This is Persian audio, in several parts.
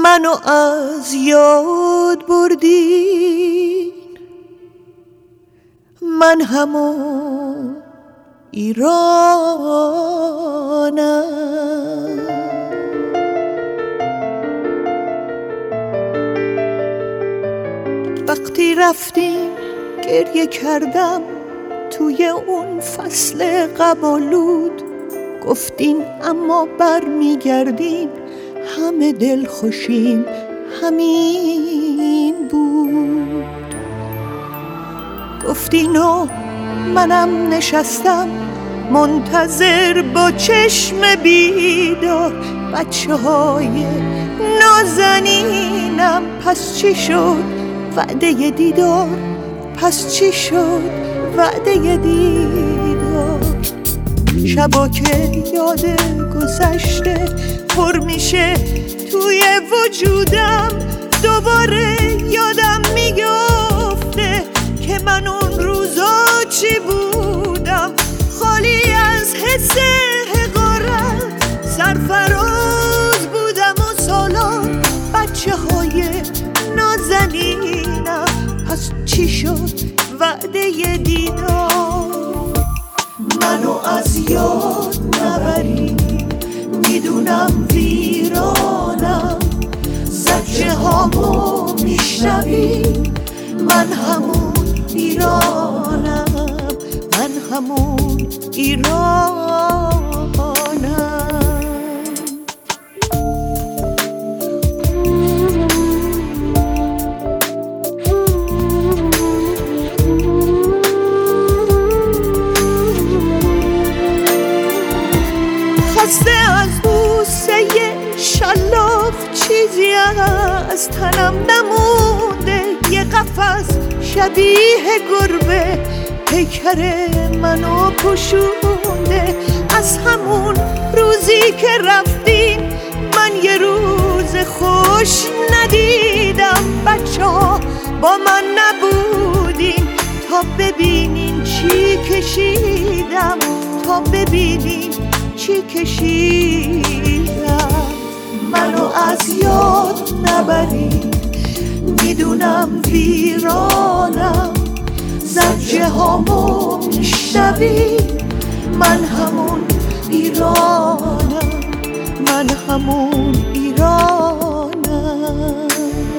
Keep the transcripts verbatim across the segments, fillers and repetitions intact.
منو از یاد بردین، من همون ایرانم. وقتی رفتیم گریه کردم توی اون فصل غم‌آلود، گفتین اما بر میگردیم همه دل خوشیم همین بود. گفتین و منم نشستم منتظر با چشم بیدار، بچه های نازنینم پس چی شد وعده دیدار، پس چی شد وعده دیدار. شبا که یاد گذشته پر میشه توی وجودم، دوباره یادم میگفته که من اون روزا چی بودم، خالی از حس حقارت، سرفراز بودم و سالان بچه های نازنینم، پس چی شد وعده دیدار. منو از یاد نبری، میدونم ویرانم، زجه هامو میشنوی، من همون ایرانم، من همون ایرانم. خسته از بوسه شلاق چیزی از تنم نمونده، یه قفس شبیه گربه پیکر منو پوشونده. از همون روزی که رفتیم من یه روز خوش ندیدم، بچه ها با من نبودین تا ببینین چی کشیدم، تا ببینین چی کشیدم. منو از یاد نبری، میدونم ویرانم، زجه هامو میشنوی، من همون ایرانم، من همون ایرانم.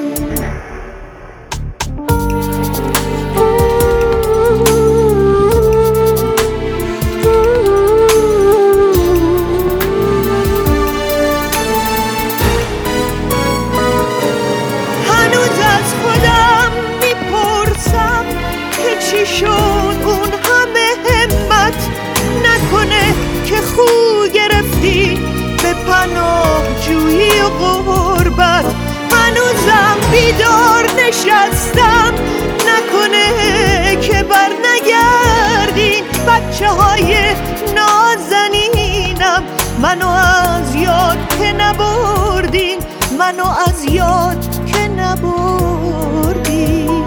چی شد اون همه همت، نکنه که خو گرفتی به پناه جویی و غربت. هنوزم بیدار نشستم، نکنه که بر نگردین بچه های نازنینم، منو از یاد که نبردین، منو از یاد که نبردین.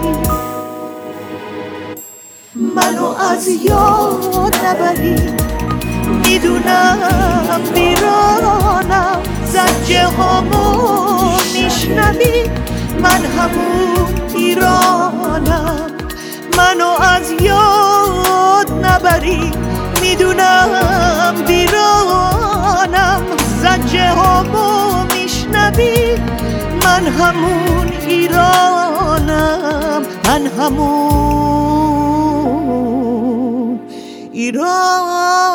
منو از یاد نبری، میدونم ویرانم، زجه هامو میشنوی، من همون ایرانم. منو از یاد نبری، میدونم ویرانم، زجه هامو میشنوی، من همون ایرانم، من همون ایران.